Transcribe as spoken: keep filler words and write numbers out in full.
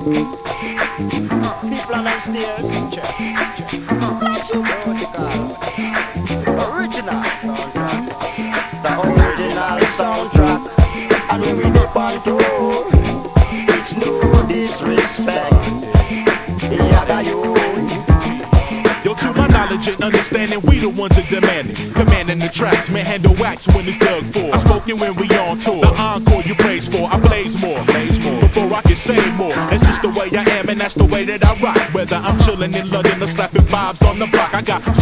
People on the stairs, check, check. What you original soundtrack, the original soundtrack, and when we dip on tour, it's no disrespect. Yaga you. Yo, to my knowledge and understanding, we the ones that demand it. Commanding the tracks, man, handle wax when it's dug for. I spoken when we on tour. The encore you praise for, I blaze more. Blaze more. Before I can say more. That's just the way I am, and that's the way that I rock. Whether I'm chilling in London or slapping vibes on the block, I got